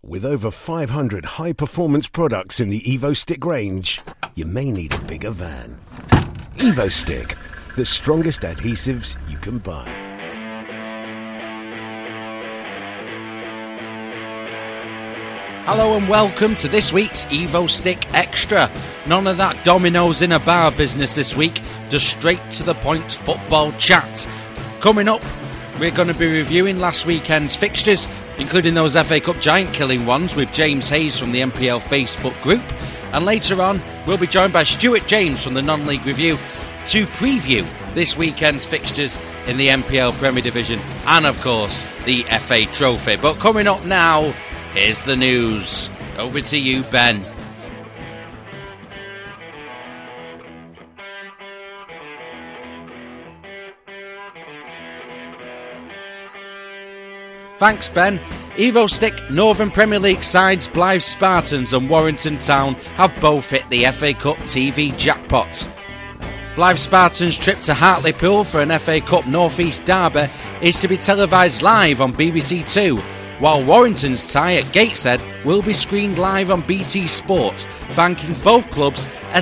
With over 500 high-performance products in the EvoStick range, you may need a bigger van. EvoStick, the strongest adhesives you can buy. Hello and welcome to this week's EvoStick Extra. None of that dominoes in a bar business this week, just straight to the point football chat. Coming up, we're going to be reviewing last weekend's fixtures, including those FA Cup giant-killing ones with James Hayes from the MPL Facebook group. And later on, we'll be joined by Stuart James from the Non-League Review to preview this weekend's fixtures in the MPL Premier Division and, of course, the FA Trophy. But coming up now, here's the news. Over to you, Ben. Thanks, Ben. EvoStick Northern Premier League sides Blyth Spartans and Warrington Town have both hit the FA Cup TV jackpot. Blyth Spartans' trip to Hartlepool for an FA Cup North East derby is to be televised live on BBC Two, while Warrington's tie at Gateshead will be screened live on BT Sport, banking both clubs a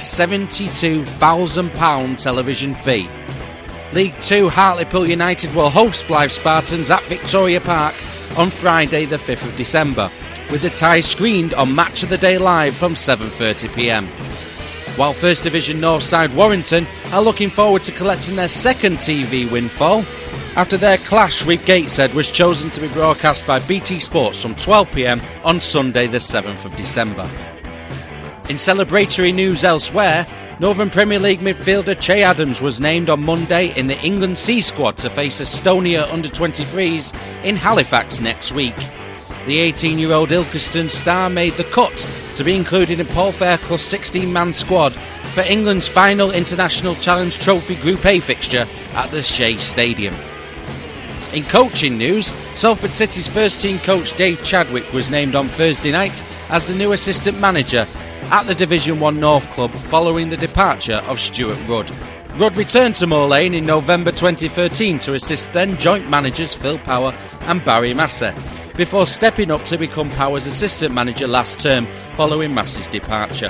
£72,000 television fee. League 2 Hartlepool United will host Blyth Spartans at Victoria Park on Friday the 5th of December, with the tie screened on Match of the Day Live from 7:30pm. While First Division North side Warrington are looking forward to collecting their second TV windfall, after their clash with Gateshead was chosen to be broadcast by BT Sports from 12pm on Sunday the 7th of December. In celebratory news elsewhere, Northern Premier League midfielder Che Adams was named on Monday in the England C squad to face Estonia under-23s in Halifax next week. The 18-year-old Ilkeston star made the cut to be included in Paul Fairclough's 16-man squad for England's final International Challenge Trophy Group A fixture at the Shea Stadium. In coaching news, Salford City's first-team coach Dave Chadwick was named on Thursday night as the new assistant manager at the Division 1 North club following the departure of Stuart Rudd. Rudd returned to Moor Lane in November 2013 to assist then joint managers Phil Power and Barry Massey, before stepping up to become Power's assistant manager last term following Massey's departure.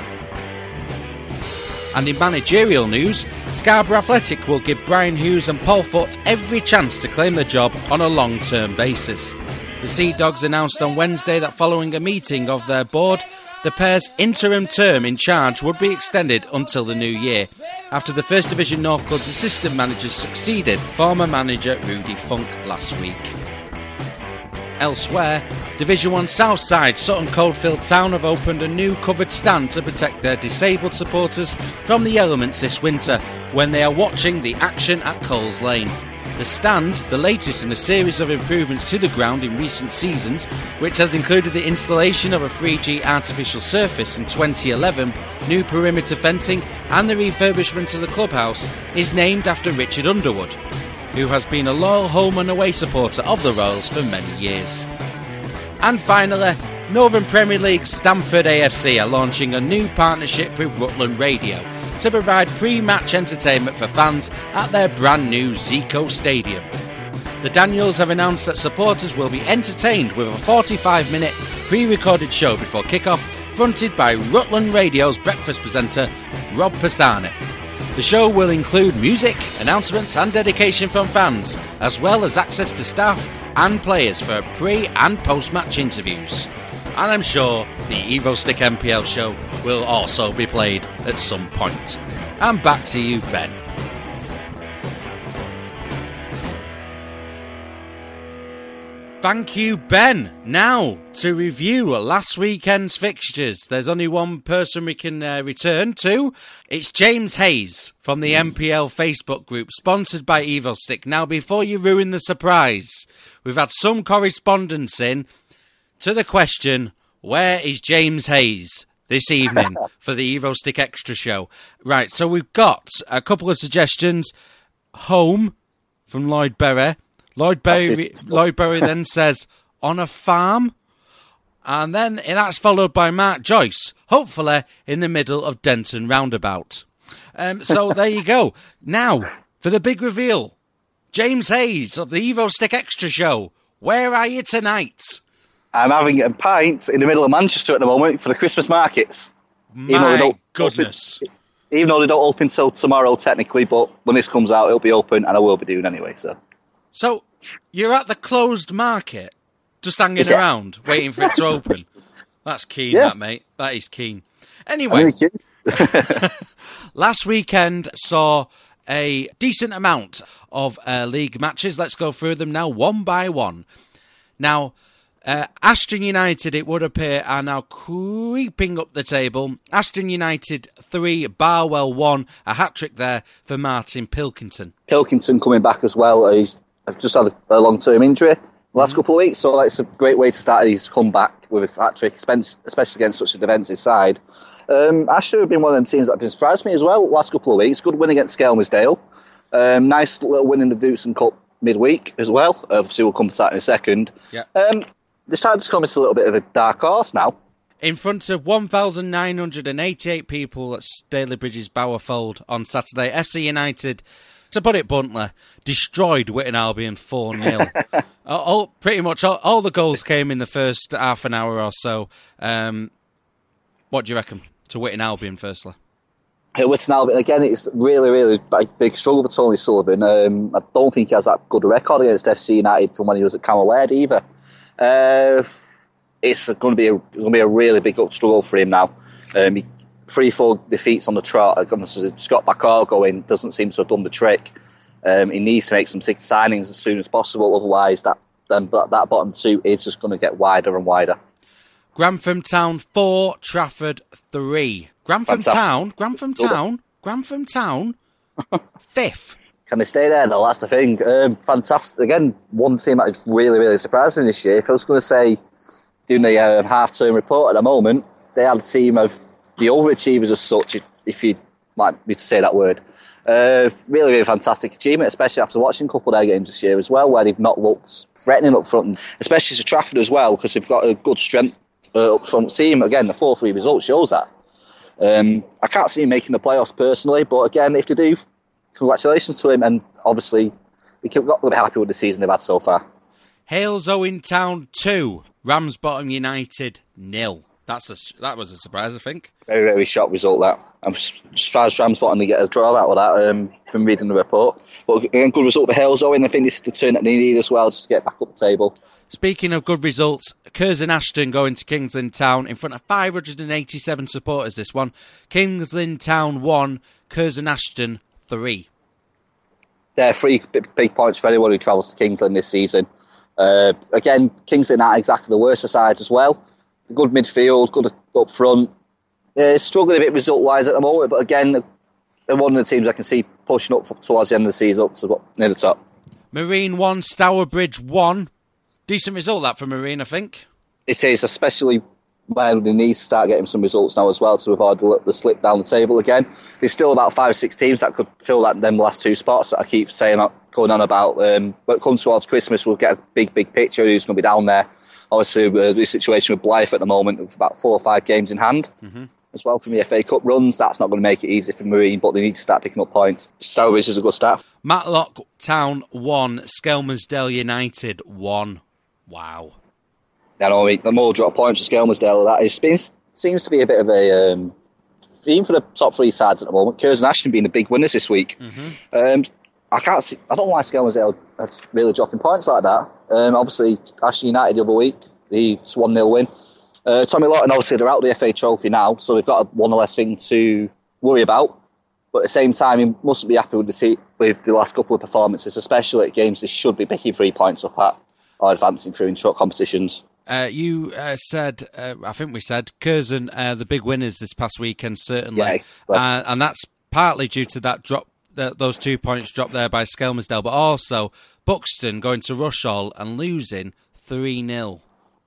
And in managerial news, Scarborough Athletic will give Brian Hughes and Paul Foot every chance to claim the job on a long-term basis. The Sea Dogs announced on Wednesday that following a meeting of their board, the pair's interim term in charge would be extended until the new year, after the First Division North club's assistant managers succeeded former manager Rudy Funk last week. Elsewhere, Division 1 South side Sutton Coldfield Town have opened a new covered stand to protect their disabled supporters from the elements this winter when they are watching the action at Coles Lane. The stand, the latest in a series of improvements to the ground in recent seasons, which has included the installation of a 3G artificial surface in 2011, new perimeter fencing and the refurbishment of the clubhouse, is named after Richard Underwood, who has been a loyal home and away supporter of the Royals for many years. And finally, Northern Premier League Stamford AFC are launching a new partnership with Rutland Radio to provide pre-match entertainment for fans at their brand new Zico Stadium. The Daniels have announced that supporters will be entertained with a 45-minute pre-recorded show before kick-off, fronted by Rutland Radio's breakfast presenter Rob Pisani. The show will include music, announcements and dedication from fans, as well as access to staff and players for pre- and post-match interviews. And I'm sure the EvoStick MPL show will also be played at some point. And back to you, Ben. Thank you, Ben. Now, to review last weekend's fixtures. There's only one person we can return to. It's James Hayes from the MPL Facebook group, sponsored by EvoStick. Now, before you ruin the surprise, we've had some correspondence in to the question, where is James Hayes this evening for the EvoStick Extra show? Right, so we've got a couple of suggestions. Home from Lloyd Berry. Lloyd Berry then says, on a farm. And then that's followed by Mark Joyce, hopefully in the middle of Denton Roundabout. So there you go. Now, for the big reveal, James Hayes of the EvoStick Extra show. Where are you tonight? I'm having a pint in the middle of Manchester at the moment for the Christmas markets. My goodness. Even though they don't open till tomorrow, technically, but when this comes out, it'll be open, and I will be doing anyway. So you're at the closed market, just hanging around, waiting for it to open. That's keen, that, mate. That is keen. Anyway, last weekend saw a decent amount of league matches. Let's go through them now, one by one. Now, Ashton United, it would appear, are now creeping up the table. Ashton United 3, Barwell 1, a hat-trick there for Martin Pilkington. Pilkington coming back as well. He's just had a long-term injury the last couple of weeks, so that's a great way to start his comeback with a hat-trick, especially against such a defensive side. Ashton have been one of them teams that have been surprised me as well the last couple of weeks. Good win against Skelmersdale. Nice little win in the Dutson Cup midweek as well. Obviously, we'll come to that in a second. Yeah. They're starting to come into a little bit of a dark horse now. In front of 1,988 people at Staley Bridges Bowerfold on Saturday, FC United, to put it bluntly, destroyed Witton Albion 4-0. Pretty much all the goals came in the first half an hour or so. What do you reckon to Witton Albion, firstly? Witton Albion, again, it's really, really big struggle for Tony Sullivan. I don't think he has that good a record against FC United from when he was at Camberwell either. It's going to be a really big struggle for him now. 3-4 defeats on the trot. Scott Bakar going doesn't seem to have done the trick. He needs to make some signings as soon as possible. Otherwise, that bottom two is just going to get wider and wider. Grantham Town 4, Trafford 3. Grantham Town, 5th. Can they stay there? No, that's the thing. Fantastic. Again, one team that is really, really surprised me this year. If I was going to say, doing the half-term report at the moment, they had a team of the overachievers as such, if you'd like me to say that word. Really, really fantastic achievement, especially after watching a couple of their games this year as well, where they've not looked threatening up front, and especially to Trafford as well, because they've got a good strength up front team. Again, the 4-3 result shows that. I can't see him making the playoffs personally, but again, if they do, congratulations to him, and obviously we can not be happy with the season they've had so far. Hales Owen Town 2, Ramsbottom United 0. That was a surprise, I think. Very, very shocked result, that. I'm surprised Ramsbottom to get a draw out of that from reading the report. But again, good result for Hales Owen. I think this is the turn that they need as well, just to get back up the table. Speaking of good results, Curzon Ashton going to Kingsland Town in front of 587 supporters this one. Kingsland Town 1, Curzon Ashton 3. They're 3 big points for anyone who travels to Kingsland this season. Again, Kingsland aren't exactly the worst of sides as well. Good midfield, good up front. Struggling a bit result-wise at the moment, but again, they're one of the teams I can see pushing up towards the end of the season, up to near the top. Marine 1, Stourbridge 1. Decent result that for Marine, I think. It is, especially when they need to start getting some results now as well to avoid the slip down the table again. There's still about 5 or 6 teams that could fill them last 2 spots that I keep going on about. When it comes towards Christmas, we'll get a big picture of who's going to be down there. Obviously, the situation with Blythe at the moment, with about 4 or 5 games in hand. Mm-hmm. As well from the FA Cup runs, that's not going to make it easy for Marine, but they need to start picking up points. Stourbridge is a good start. Matlock Town 1, Skelmersdale United 1. Wow. I know, the more drop points for Skelmersdale, that seems to be a bit of a theme for the top 3 sides at the moment. Curzon Ashton being the big winners this week. Mm-hmm. I don't know why Skelmersdale is really dropping points like that. Obviously, Ashton United the other week, it's 1-0 win. Tommy Lawton, obviously, they're out of the FA Trophy now, so they've got one less thing to worry about. But at the same time, he mustn't be happy with the last couple of performances, especially at games they should be picking 3 points up at or advancing through in short competitions. You said, I think we said, Curzon, the big winners this past weekend, certainly. Yeah, and that's partly due to that drop, those 2 points dropped there by Skelmersdale, but also Buxton going to Rushall and losing 3-0.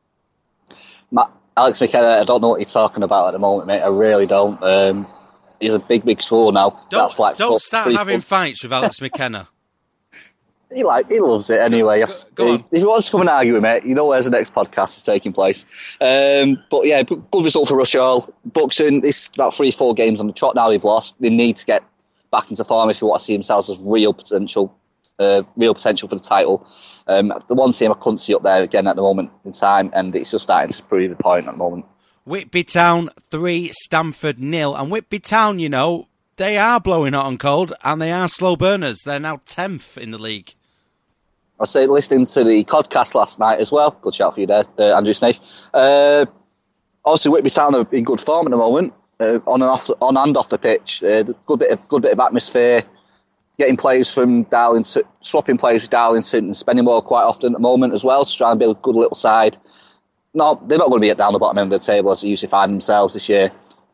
Alex McKenna, I don't know what you're talking about at the moment, mate. I really don't. He's a big score now. Don't start having fights with Alex McKenna. He loves it anyway. Go on. If he wants to come and argue with me, you know where's the next podcast is taking place. But yeah, good result for Rushall. Buxton, this is about 3-4 games on the trot now they've lost. They need to get back into form if you want to see themselves as real potential real potential for the title. The one team I couldn't see up there again at the moment in time, and it's just starting to prove the point at the moment. Whitby Town 3, Stamford 0. And Whitby Town, you know, they are blowing hot and cold, and they are slow burners. They're now 10th in the league. I say listening to the podcast last night as well. Good shout for you there, Andrew Snaith. Obviously, Whitby Town are in good form at the moment, on and off the pitch. Good bit of atmosphere. Getting players from Darlington, swapping players with Darlington, and spending more quite often at the moment as well to try and build a good little side. No, they're not going to be down the bottom end of the table as they usually find themselves this year.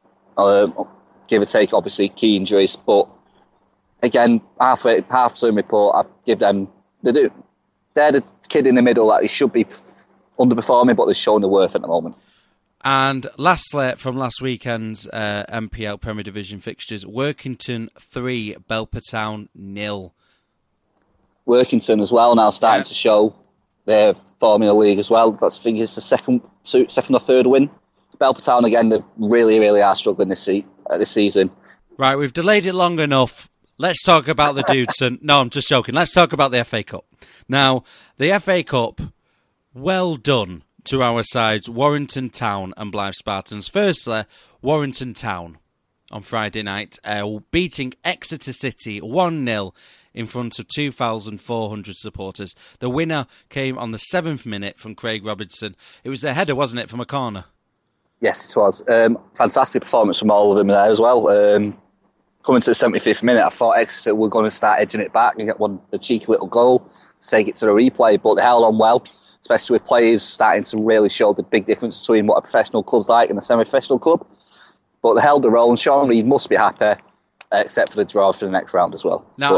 Give or take, obviously, key injuries. But again, half term report, I give them. They're the kid in the middle that they should be underperforming, but they're showing the worth at the moment. And lastly, from last weekend's MPL Premier Division fixtures, Workington 3, Belper Town 0. Workington as well now starting to show their form in the league as well. I think it's the second or third win. Belper Town again, they really, really are struggling this season. Right, we've delayed it long enough. Let's talk about the Dudeston. No, I'm just joking. Let's talk about the FA Cup. Now, the FA Cup, well done to our sides, Warrington Town and Blythe Spartans. Firstly, Warrington Town on Friday night, beating Exeter City 1-0 in front of 2,400 supporters. The winner came on the 7th minute from Craig Robinson. It was a header, wasn't it, from a corner? Yes, it was. Fantastic performance from all of them there as well. Coming to the 75th minute, I thought Exeter were going to start edging it back and get a cheeky little goal to take it to the replay, but they held on well, especially with players starting to really show the big difference between what a professional club's like and a semi-professional club. But they held their own. Sean Reid must be happy, except for the draw for the next round as well. Now,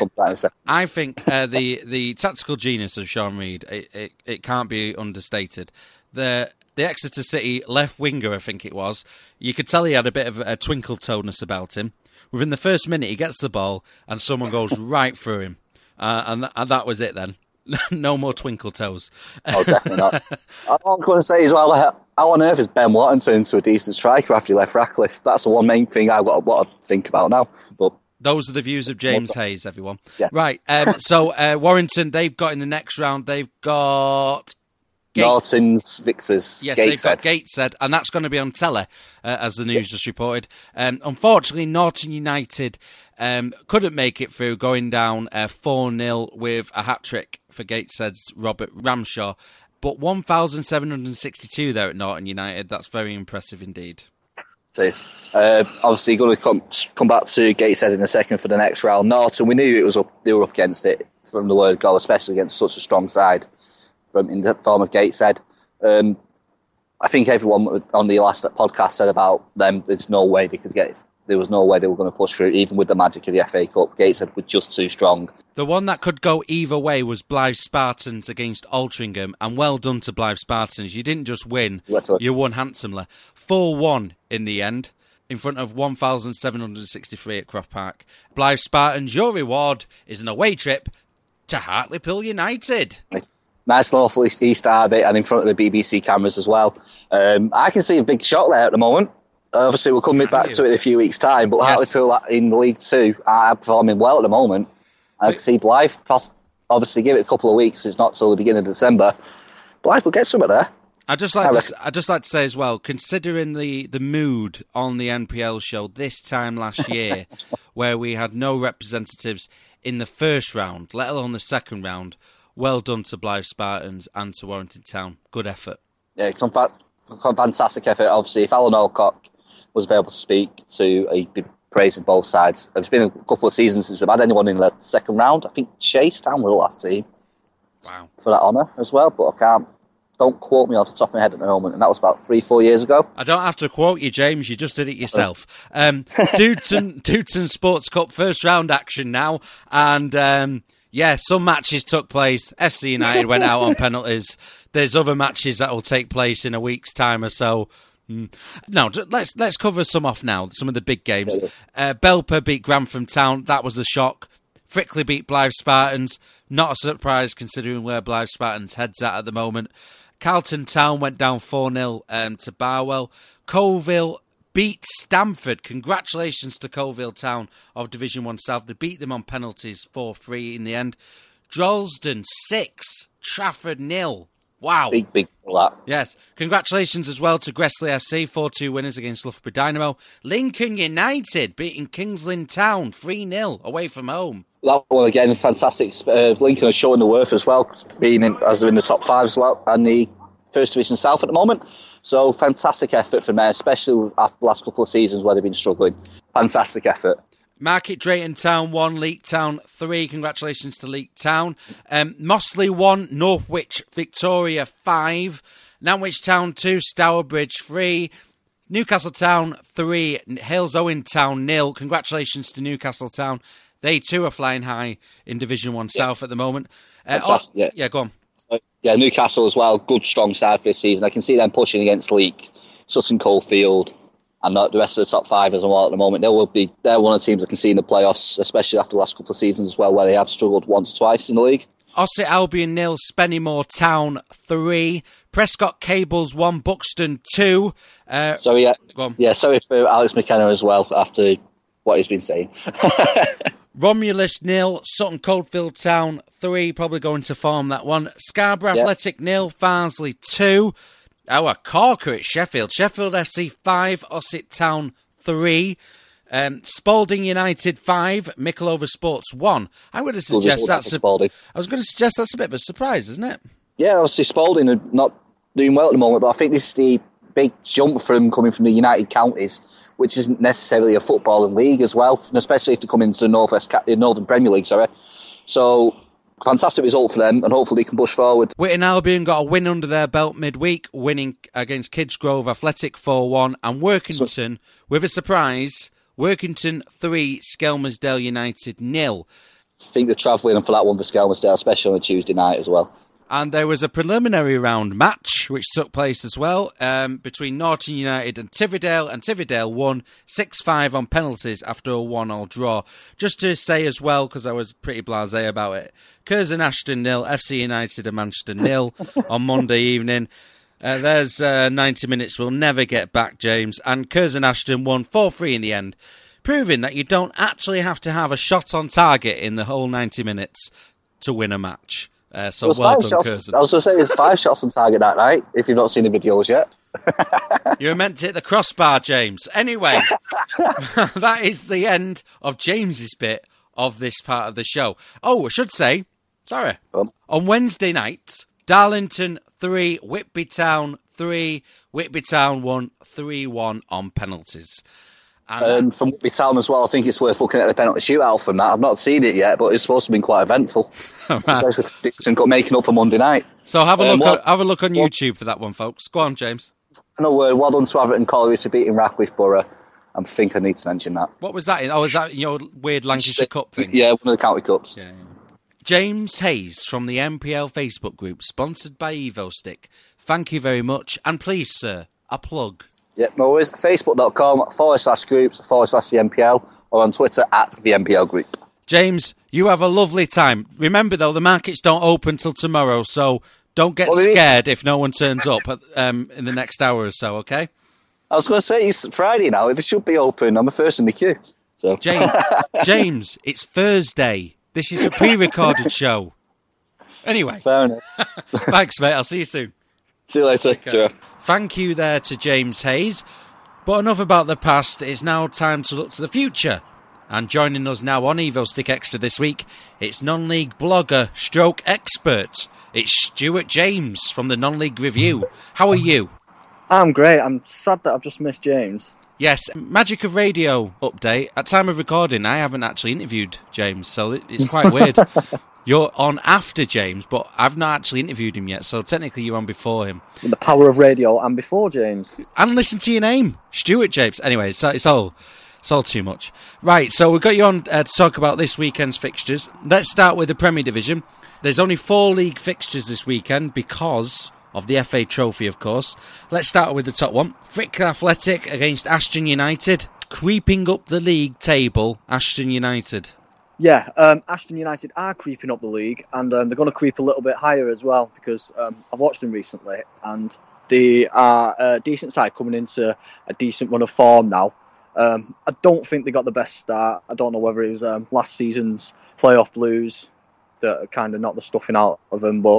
I think the tactical genius of Sean Reid, it can't be understated. The Exeter City left winger, I think it was, you could tell he had a bit of a twinkle tonus about him. Within the first minute, he gets the ball and someone goes right through him. And that was it then. No more twinkle toes. Oh, definitely not. I'm going to say as well, how on earth is Ben Watton turned into a decent striker after he left Ratcliffe? That's the one main thing I've got to think about now. But those are the views of James Hayes, everyone. Yeah. Right, so Warrington, they've got in the next round, they've got Norton's Victors. Yes, Gateshead. They've got Gateshead, and that's going to be on telly, as the news just reported. Unfortunately, Norton United couldn't make it through, going down 4-0 with a hat-trick for Gateshead's Robert Ramshaw. But 1,762 there at Norton United. That's very impressive indeed. It is. Obviously, going to come back to Gateshead in a second for the next round. Norton, we knew they were up against it from the word go, especially against such a strong side in the form of Gateshead. I think everyone on the last podcast said about them, there's no way they could get it. There was no way they were going to push through, even with the magic of the FA Cup. Gateshead were just too strong. The one that could go either way was Blythe Spartans against Altrincham, and well done to Blythe Spartans. You didn't just win, you won handsomely. 4-1 in the end, in front of 1,763 at Croft Park. Blythe Spartans, your reward is an away trip to Hartlepool United. Nice little East Derby, and in front of the BBC cameras as well. I can see a big shot there at the moment. Obviously, we'll come back to it in a few weeks' time, but yes. Hartlepool in League 2 are performing well at the moment. I can see Blythe, obviously, give it a couple of weeks. It's not till the beginning of December. Blythe will get something there. I'd just like to say as well, considering the mood on the NPL show this time last year, where we had no representatives in the first round, let alone the second round, well done to Blythe Spartans and to Warrington Town. Good effort. Yeah, it's fantastic effort. Obviously, if Alan Alcock was available to speak to, he'd be praising both sides. It's been a couple of seasons since we've had anyone in the second round. I think Chase Town were the last team. Wow. For that honour as well, but don't quote me off the top of my head at the moment, and that was about 3-4 years ago. I don't have to quote you, James, you just did it yourself. Dudeston Sports Cup first round action now, and some matches took place. SC United went out on penalties. There's other matches that will take place in a week's time or so. No, let's cover some off now, some of the big games. Belper beat Grantham Town, that was the shock. Frickley beat Blythe Spartans, not a surprise considering where Blythe Spartans' head's at the moment. Carlton Town went down 4-0 to Barwell. Colville beat Stamford. Congratulations to Colville Town of Division 1 South. They beat them on penalties 4-3 in the end. Droylsden 6, Trafford 0. Wow. Big for that. Yes. Congratulations as well to Gressley FC, 4-2 winners against Loughborough Dynamo. Lincoln United beating Kingsland Town 3-0 away from home. That one again, fantastic. Lincoln are showing the worth as well, being as they're in the top 5 as well, and the First Division South at the moment. So fantastic effort from there, especially after the last couple of seasons where they've been struggling. Fantastic effort. Market Drayton Town 1, Leek Town 3. Congratulations to Leek Town. Mossley 1, Northwich Victoria 5. Nantwich Town 2, Stourbridge 3. Newcastle Town 3, Hales Owen Town 0. Congratulations to Newcastle Town. They too are flying high in Division 1 South at the moment. Yeah, go on. So, Newcastle as well, good strong side for this season. I can see them pushing against Leek, Sutton Coldfield, and the rest of the top 5 as well at the moment. They're one of the teams I can see in the playoffs, especially after the last couple of seasons as well, where they have struggled once or twice in the league. Ossett Albion 0, Spennymoor Town 3, Prescott Cables 1, Buxton 2. Sorry for Alex McKenna as well, after what he's been saying. Romulus 0, Sutton Coldfield Town 3, probably going to form that one. Scarborough Athletic 0, Farnsley 2. Our corker at Sheffield. Sheffield SC 5, Ossett Town 3. Spalding United 5, Mickleover Sports 1. I was going to suggest that's a bit of a surprise, isn't it? Yeah, obviously Spalding are not doing well at the moment, but I think this is the big jump from coming from the United Counties, which isn't necessarily a footballing league as well, and especially if they come into the Northern Premier League, So, fantastic result for them, and hopefully they can push forward. Whitton Albion got a win under their belt midweek, winning against Kidsgrove Athletic 4-1, and Workington, with a surprise, Workington 3, Skelmersdale United 0. I think they're travelling for that one for Skelmersdale, especially on a Tuesday night as well. And there was a preliminary round match, which took place as well, between Norton United and Tividale won 6-5 on penalties after a 1-1 draw. Just to say as well, because I was pretty blasé about it, Curzon Ashton 0, FC United and Manchester 0 on Monday evening. There's 90 minutes we'll never get back, James. And Curzon Ashton won 4-3 in the end, proving that you don't actually have to have a shot on target in the whole 90 minutes to win a match. So well done, Curzon. I was going to say there's 5 shots on target that night, if you've not seen the videos yet. You were meant to hit the crossbar, James. Anyway, that is the end of James's bit of this part of the show. Oh, I should say, on Wednesday night, Darlington 3, Whitby Town 3. Whitby Town won 3-1 on penalties. And from Whitby Town as well, I think it's worth looking at the penalty shootout from that. I've not seen it yet, but it's supposed to be quite eventful. Especially for Dixon making up for Monday night. So have a look on YouTube for that one, folks. Go on, James. Well done to Everton Colliery for beating Ratcliffe Borough. I think I need to mention that. What was that in? Oh, is that your weird Lancashire Cup thing? Yeah, one of the county cups. Yeah. James Hayes from the MPL Facebook group, sponsored by EvoStick. Thank you very much. And please, sir, a plug. Yeah, no worries. Facebook.com/groups/the MPL or on Twitter @the MPL group. James, you have a lovely time. Remember, though, the markets don't open till tomorrow, so don't get scared if no one turns up in the next hour or so, okay? I was going to say, it's Friday now. It should be open. I'm the first in the queue. So. James, it's Thursday. This is a pre-recorded show. Anyway. Fair enough. Thanks, mate. I'll see you soon. See you later. Sure. Thank you there to James Hayes. But enough about the past. It's now time to look to the future. And joining us now on EvoStick Extra this week, it's non-league blogger stroke expert. It's Stuart James from the Non-League Review. How are you? I'm great. I'm sad that I've just missed James. Yes, Magic of Radio update. At time of recording, I haven't actually interviewed James, so it's quite weird. You're on after James, but I've not actually interviewed him yet, so technically you're on before him. The power of radio, and before James. And listen to your name, Stuart James. Anyway, it's all too much. Right, so we've got you on to talk about this weekend's fixtures. Let's start with the Premier Division. There's only 4 league fixtures this weekend because of the FA Trophy, of course. Let's start with the top one. Frick Athletic against Ashton United. Creeping up the league table, Ashton United. Yeah, Ashton United are creeping up the league, and they're going to creep a little bit higher as well, because I've watched them recently, and They are a decent side coming into a decent run of form now. I don't think they got the best start. I don't know whether it was last season's playoff blues that kind of knocked the stuffing out of them, but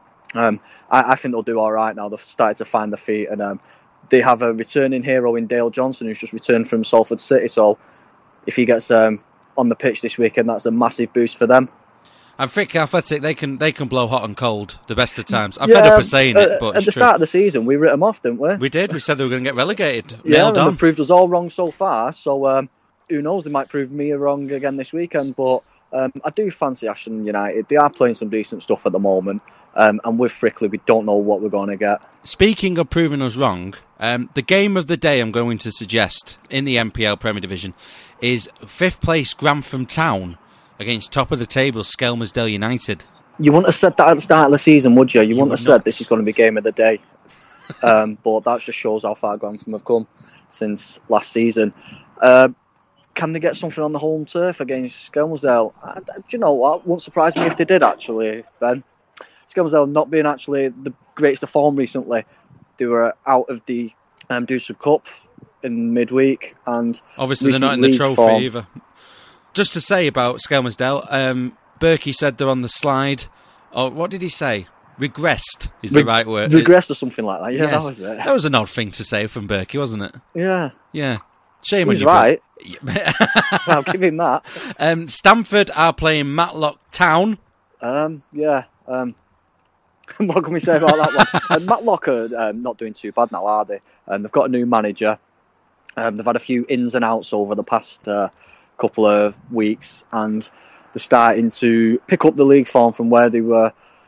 I think they'll do all right now. They've started to find their feet, and they have a returning hero in Dale Johnson, who's just returned from Salford City. So if he gets on the pitch this weekend, that's a massive boost for them. And Frick Athletic, they can blow hot and cold the best of times. I'm fed up of saying it, but at the start of the season, we writ them off, didn't we? We did. We said they were going to get relegated. Yeah, and they've proved us all wrong so far. So who knows? They might prove me wrong again this weekend. But I do fancy Ashton United. They are playing some decent stuff at the moment. And with Frickley, we don't know what we're going to get. Speaking of proving us wrong, the game of the day I'm going to suggest in the MPL Premier Division is 5th place Grantham Town against top of the table Skelmersdale United. You wouldn't have said that at the start of the season, would you? You wouldn't have said this is going to be game of the day. But that just shows how far Grantham have come since last season. Can they get something on the home turf against Skelmersdale? Do you know what? Wouldn't surprise me if they did, actually, Ben. Skelmersdale not being actually the greatest of form recently. They were out of the Dewsbury Cup in midweek, and obviously they're not in the trophy form either. Just to say about Skelmersdale, Berkey said they're on the slide. Oh, what did he say? Regressed is the right word. Regressed or something like that. Yeah, yes. That was it. That was an odd thing to say from Berkey, wasn't it? Yeah. Yeah. Shame He's on you. Right. I'll give him that. Stamford are playing Matlock Town. Yeah. What can we say about that one? Matlock are not doing too bad now, are they? They've got a new manager. They've had a few ins and outs over the past couple of weeks, and they're starting to pick up the league form from where they were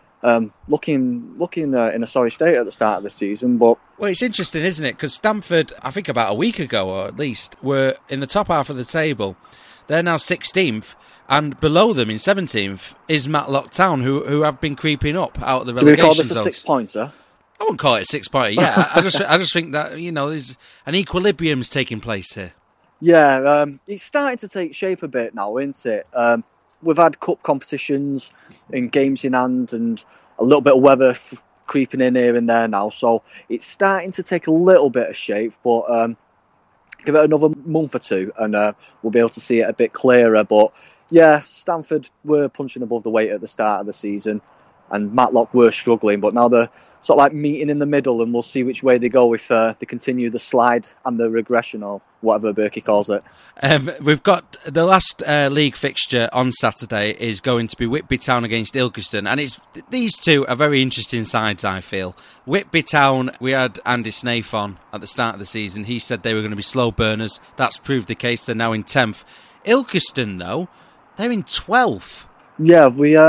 looking in a sorry state at the start of the season. But well, it's interesting, isn't it? Because Stamford, I think about a week ago, or at least, were in the top half of the table. They're now 16th, and below them in 17th is Matlock Town, who have been creeping up out of the relegation zone. Do we call this zones. a 6-pointer? I wouldn't call it a 6-pointer. Yeah, I just think that there's an equilibrium's taking place here. Yeah, it's starting to take shape a bit now, isn't it? We've had cup competitions and games in hand, and a little bit of weather creeping in here and there now, so it's starting to take a little bit of shape. But give it another month or two, and we'll be able to see it a bit clearer. But yeah, Stamford were punching above the weight at the start of the season, and Matlock were struggling, but now they're sort of like meeting in the middle, and we'll see which way they go if they continue the slide and the regression, or whatever Berkey calls it. We've got the last league fixture on Saturday is going to be Whitby Town against Ilkeston, and these two are very interesting sides, I feel. Whitby Town, we had Andy Snaith on at the start of the season. He said they were going to be slow burners. That's proved the case. They're now in 10th. Ilkeston, though, they're in 12th. Yeah,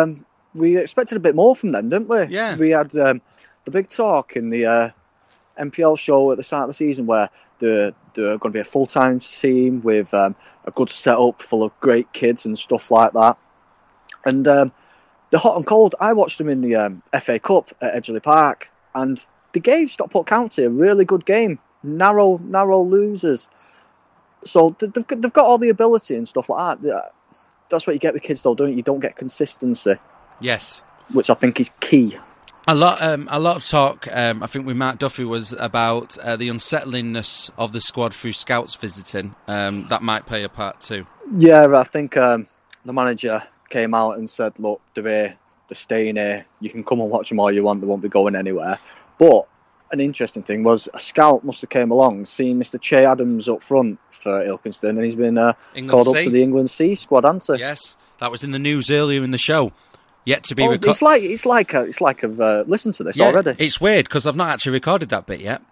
we expected a bit more from them, didn't we? Yeah. We had the big talk in the MPL show at the start of the season where they're going to be a full-time team with a good setup full of great kids and stuff like that. And the hot and cold, I watched them in the FA Cup at Edgeley Park, and they gave Stockport County a really good game. Narrow losers. So they've got all the ability and stuff like that. That's what you get with kids, though, don't you? You don't get consistency. Yes, which I think is key. A lot of talk. I think with Mark Duffy was about the unsettlingness of the squad through scouts visiting. That might play a part too. Yeah, I think the manager came out and said, "Look, they're staying here. You can come and watch them all you want. They won't be going anywhere." But an interesting thing was a scout must have came along, seen Mr. Che Adams up front for Ilkeston, and he's been called up to the England C squad, hasn't he? Yes, that was in the news earlier in the show. Yet to be It's like I've listened to this already. It's weird because I've not actually recorded that bit yet.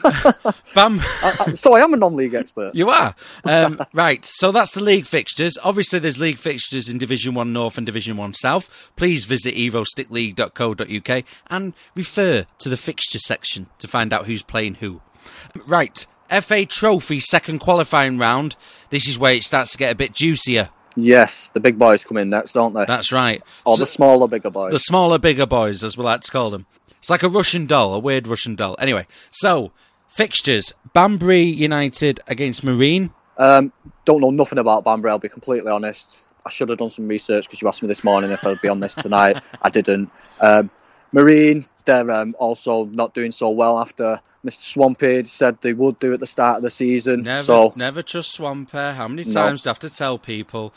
Bam. So I am a non-league expert. You are. Right, so that's the league fixtures. Obviously there's league fixtures in Division 1 North and Division 1 South. Please visit evostickleague.co.uk and refer to the fixture section to find out who's playing who. Right, FA Trophy second qualifying round. This is where it starts to get a bit juicier. Yes, the big boys come in next, don't they? That's right. Or the smaller, bigger boys. The smaller, bigger boys, as we like to call them. It's like a Russian doll, a weird Russian doll. Anyway, so, fixtures. Banbury United against Marine. Don't know nothing about Banbury, I'll be completely honest. I should have done some research because you asked me this morning if I'd be on this tonight. I didn't. Marine, they're also not doing so well after Mr. Swampy said they would do at the start of the season. Never trust Swampy. How many times do I have to tell people?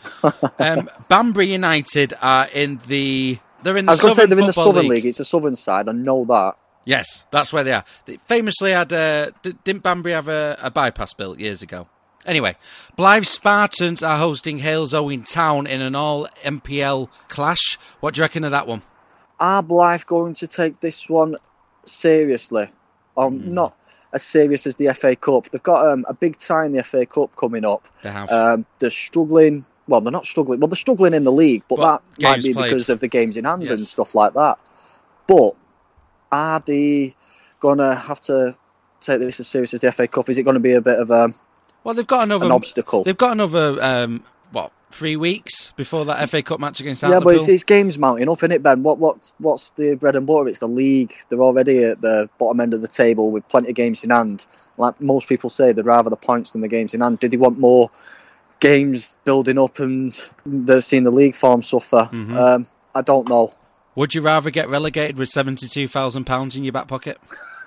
Banbury United are in the... They're in the I was going to say they're in the Southern League. It's the Southern side, I know that. Yes, that's where they are. They famously had... didn't Banbury have a bypass built years ago? Anyway, Blythe Spartans are hosting Hales Owen Town in an all-MPL clash. What do you reckon of that one? Are Blythe going to take this one seriously? Or not as serious as the FA Cup? They've got a big tie in the FA Cup coming up. They have. They're struggling. Well, they're not struggling. Well, they're struggling in the league, but that might be played. because of the games in hand and stuff like that. But are they going to have to take this as serious as the FA Cup? Is it going to be a bit of well, they've got another an obstacle? They've got another 3 weeks before that FA Cup match against Hartlepool. Hartlepool. Yeah, but it's games mounting up, isn't it, Ben? What's the bread and butter? It's the league. They're already at the bottom end of the table with plenty of games in hand. Like most people say, they'd rather the points than the games in hand. Did they want more games building up and they're seeing the league form suffer? I don't know. Would you rather get relegated with £72,000 in your back pocket?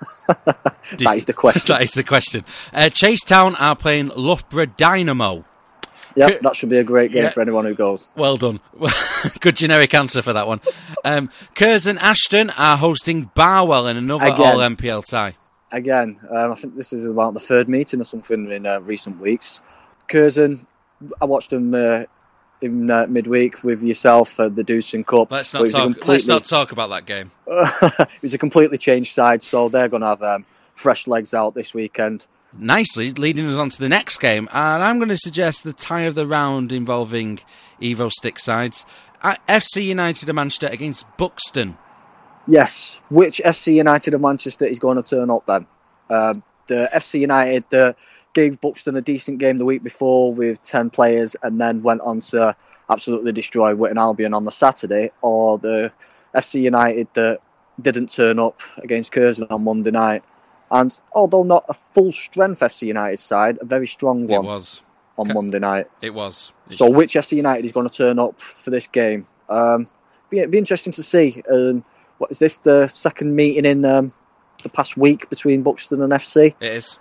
That is the question. That is the question. Chasetown are playing Loughborough Dynamo. Yeah, that should be a great game for anyone who goes. Well done. Good generic answer for that one. Curzon Ashton are hosting Barwell in another all-MPL tie. Again, I think this is about the third meeting or something in recent weeks. Curzon, I watched them in midweek with yourself at the Dewson Cup. Let's not talk about that game. It was a completely changed side, so they're going to have fresh legs out this weekend. Nicely leading us on to the next game, and I'm going to suggest the tie of the round involving Evo Stick sides. FC United of Manchester against Buxton. Yes, which FC United of Manchester is going to turn up then? The FC United gave Buxton a decent game the week before with 10 players and then went on to absolutely destroy Witton Albion on the Saturday, or the FC United that didn't turn up against Curzon on Monday night. And although not a full-strength FC United side, a very strong one on Monday night. It was. So which FC United is going to turn up for this game? Be interesting to see. What is this, the second meeting in the past week between Buxton and FC? It is.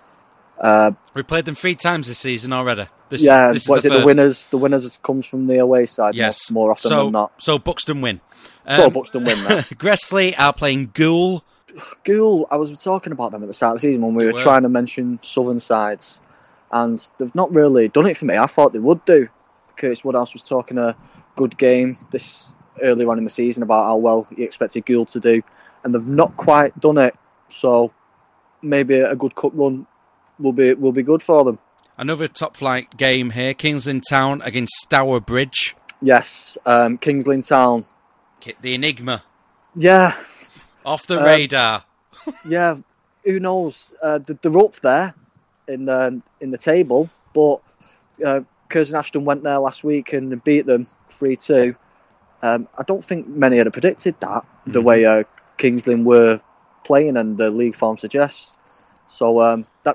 We played them 3 times this season already. This is the winners? The winners comes from the away side more often than not. So Buxton win. Buxton win that. Gressley are playing Goole. Goole, I was talking about them at the start of the season when we were trying to mention southern sides, and they've not really done it for me. I thought they would do. Curtis Woodhouse was talking a good game this earlier on in the season about how well he expected Goole to do, and they've not quite done it. So maybe a good cup run will be good for them. Another top flight game here: Kingsland Town against Stourbridge. Yes, Kingsland Town. The enigma. Yeah. Off the radar. Yeah, who knows? They're up there in the table, but Curzon Ashton went there last week and beat them 3-2. I don't think many had predicted that the way Kingsland were playing and the league form suggests. So that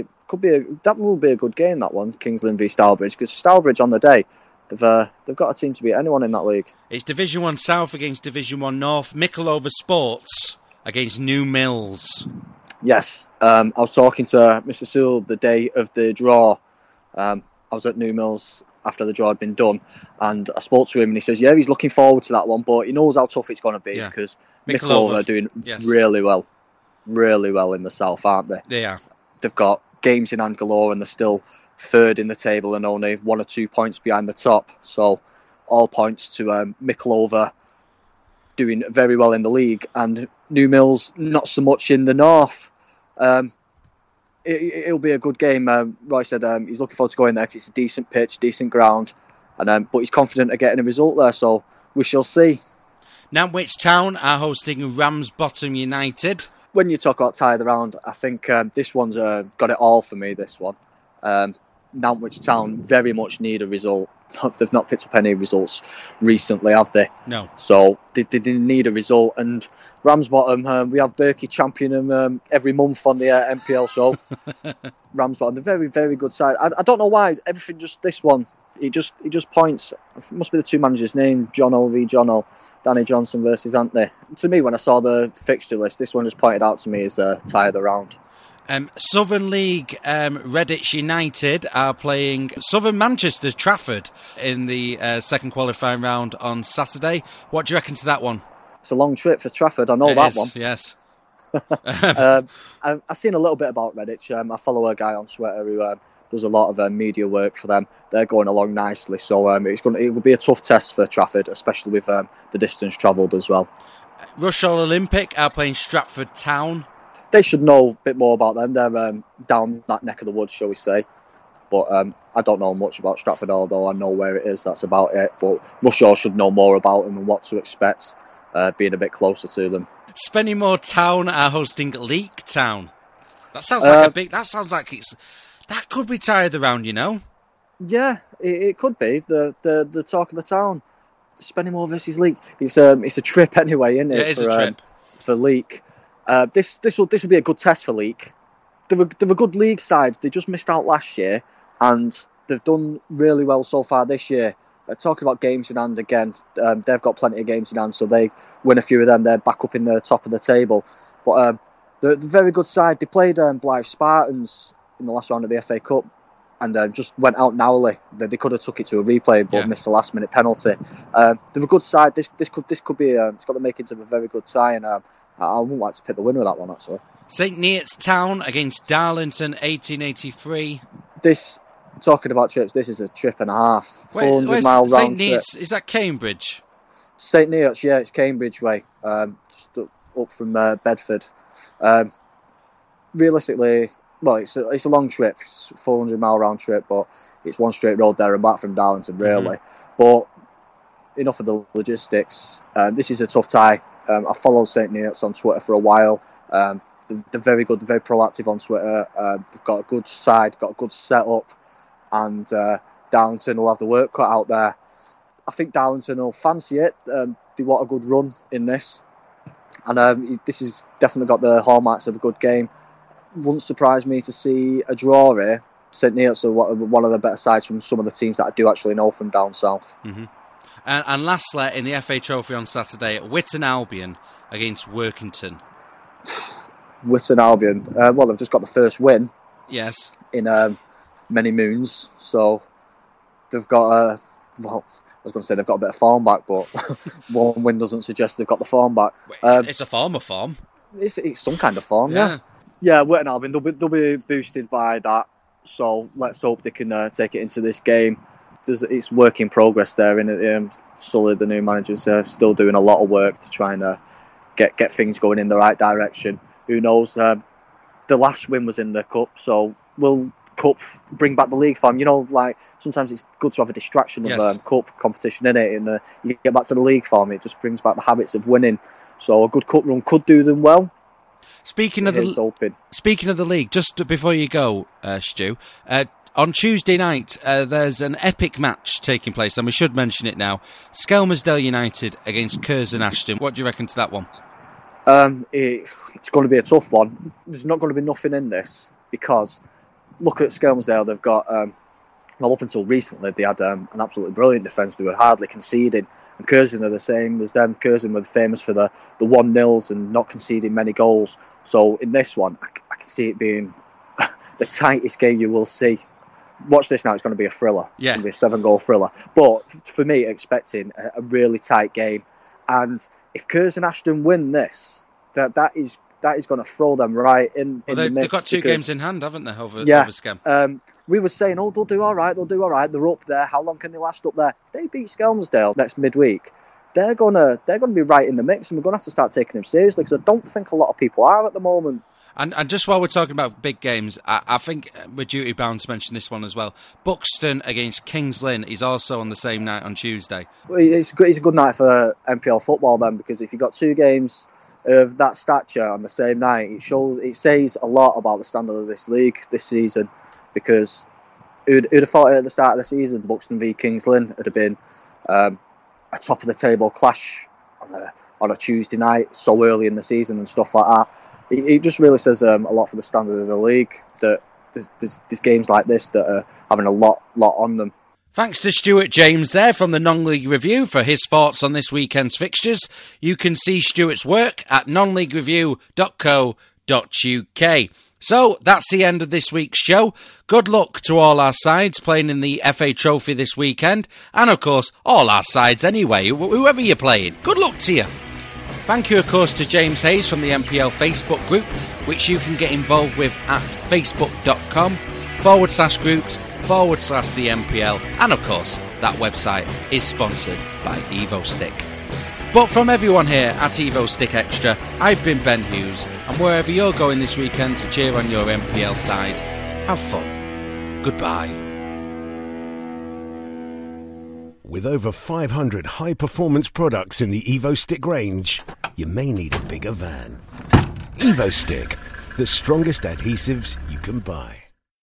will be a good game, that one, Kingsland v Stourbridge, because Stourbridge on the day they've got a team to beat anyone in that league. It's Division 1 South against Division 1 North. Mickleover Sports against New Mills. Yes, I was talking to Mr. Sewell the day of the draw. I was at New Mills after the draw had been done, and I spoke to him, and he says, he's looking forward to that one, but he knows how tough it's going to be because Mickleover are doing really well in the South, aren't they? They are. They've got games in hand galore, and they're still third in the table and only 1 or 2 points behind the top. So all points to Mickleover doing very well in the league, and New Mills not so much in the north. It'll be a good game. Roy said he's looking forward to going there because it's a decent pitch, decent ground, and but he's confident of getting a result there, so we shall see. Nantwich Town are hosting Ramsbottom United. When you talk about tie of the round, I think this one's got it all for me, this one. Nantwich Town very much need a result. They've not picked up any results recently, have they? No. So they didn't need a result. And Ramsbottom, we have Berkey champion them every month on the MPL show. Ramsbottom, they're very, very good side. I don't know why everything just this one it just points. It must be the two managers' name, Jono v Jono, Danny Johnson versus Anthony. To me, when I saw the fixture list, this one just pointed out to me as a tie of the round. Southern League, Redditch United are playing Southern Manchester Trafford in the second qualifying round on Saturday. What do you reckon to that one? It's a long trip for Trafford, I know that one. Yes. I've seen a little bit about Redditch. I follow a guy on Twitter who does a lot of media work for them. They're going along nicely, so it will be a tough test for Trafford, especially with the distance travelled as well. Rushall Olympic are playing Stratford Town. They should know a bit more about them. They're down that neck of the woods, shall we say. But I don't know much about Stratford, although I know where it is. That's about it. But Rushall should know more about them and what to expect, being a bit closer to them. Spennymoor Town are hosting Leek Town. That sounds like a big. That sounds like it's. That could be tie of the round, you know. Yeah, it could be the talk of the town. Spennymoor versus Leek. It's a trip anyway, isn't it? Yeah, it's a trip for Leek. This will be a good test for Leek. They're a good league side. They just missed out last year, and they've done really well so far this year. Talking about games in hand again, they've got plenty of games in hand, so they win a few of them. They're back up in the top of the table. But they're a very good side. They played Blythe Spartans in the last round of the FA Cup, and just went out narrowly. They could have took it to a replay, but missed the last minute penalty. They're a good side. This could be. It's got the makings of a very good tie, and I wouldn't like to pick the winner of that one actually. St Neots Town against Darlington 1883. Talking about trips, this is a trip and a half. 400-mile round St. trip. Neots, is that Cambridge? St Neots, yeah, it's Cambridge way, just up from Bedford. Realistically, well, it's a long trip. It's a 400-mile round trip, but it's one straight road there and back from Darlington, really. But enough of the logistics. This is a tough tie. I followed St Neots on Twitter for a while. They're very good, they're very proactive on Twitter. They've got a good side, got a good setup, and Darlington will have the work cut out there. I think Darlington will fancy it. They want a good run in this, and this has definitely got the hallmarks of a good game. Wouldn't surprise me to see a draw here. St Neots are one of the better sides from some of the teams that I do actually know from down south. Mm-hmm. And lastly, in the FA Trophy on Saturday, Witton Albion against Workington. Witton Albion, well, they've just got the first win. Yes. In many moons, so they've got I was going to say they've got a bit of form back, but one win doesn't suggest they've got the form back. It's a form of form. It's some kind of form, yeah. Yeah, Witton Albion, they'll be boosted by that, so let's hope they can take it into this game. It's work in progress there, and Sully, the new manager's still doing a lot of work to try and get things going in the right direction. Who knows? The last win was in the cup, so will cup bring back the league form? You know, like sometimes it's good to have a distraction of cup competition in it, and you get back to the league form. It just brings back the habits of winning. So a good cup run could do them well. Speaking of the league, just before you go, Stu. On Tuesday night, there's an epic match taking place, and we should mention it now. Skelmersdale United against Curzon Ashton. What do you reckon to that one? It's going to be a tough one. There's not going to be nothing in this, because look at Skelmersdale. They've got, well, up until recently, they had an absolutely brilliant defence. They were hardly conceding. And Curzon are the same as them. Curzon were famous for the 1-0s and not conceding many goals. So in this one, I can see it being the tightest game you will see. Watch this now, it's going to be a thriller. Yeah. It's going to be a 7-goal thriller. But for me, expecting a really tight game. And if Curzon Ashton win this, that is going to throw them right in the mix. They've got two games in hand, haven't they, over Skem? We were saying, they'll do all right. They're up there. How long can they last up there? If they beat Skelmersdale next midweek, they're gonna be right in the mix, and we're going to have to start taking them seriously, because I don't think a lot of people are at the moment. And just while we're talking about big games, I think we're duty bound to mention this one as well. Buxton against Kings Lynn is also on the same night on Tuesday. It's a good night for NPL football then, because if you've got two games of that stature on the same night, it says a lot about the standard of this league this season, because who'd have thought at the start of the season Buxton v Kings Lynn would have been a top of the table clash on a Tuesday night so early in the season and stuff like that. It just really says a lot for the standard of the league, that there's games like this that are having a lot on them. Thanks to Stuart James there from the Non-League Review for his thoughts on this weekend's fixtures. You can see Stuart's work at nonleaguereview.co.uk. So, that's the end of this week's show. Good luck to all our sides playing in the FA Trophy this weekend. And, of course, all our sides anyway, whoever you're playing. Good luck to you. Thank you, of course, to James Hayes from the NPL Facebook group, which you can get involved with at facebook.com/groups/the NPL. And, of course, that website is sponsored by EvoStick. But from everyone here at EvoStick Extra, I've been Ben Hughes, and wherever you're going this weekend to cheer on your NPL side, have fun. Goodbye. With over 500 high-performance products in the EvoStick range, you may need a bigger van. EvoStick, the strongest adhesives you can buy.